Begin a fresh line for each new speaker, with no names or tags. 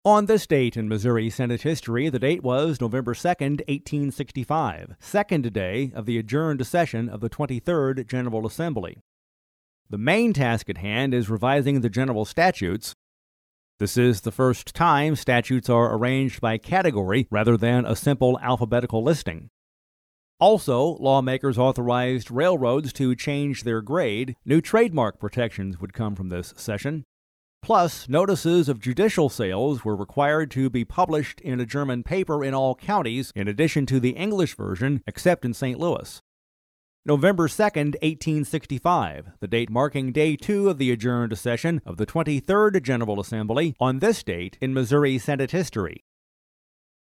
On this date in Missouri Senate history, the date was November 2nd, 1865, second day of the adjourned session of the 23rd General Assembly. The main task at hand is revising the general statutes. This is the first time statutes are arranged by category rather than a simple alphabetical listing. Also, lawmakers authorized railroads to change their grade. New trademark protections would come from this session. Plus, notices of judicial sales were required to be published in a German paper in all counties, in addition to the English version, except in St. Louis. November 2nd, 1865, the date marking Day 2 of the adjourned session of the 23rd General Assembly, on this date in Missouri Senate history.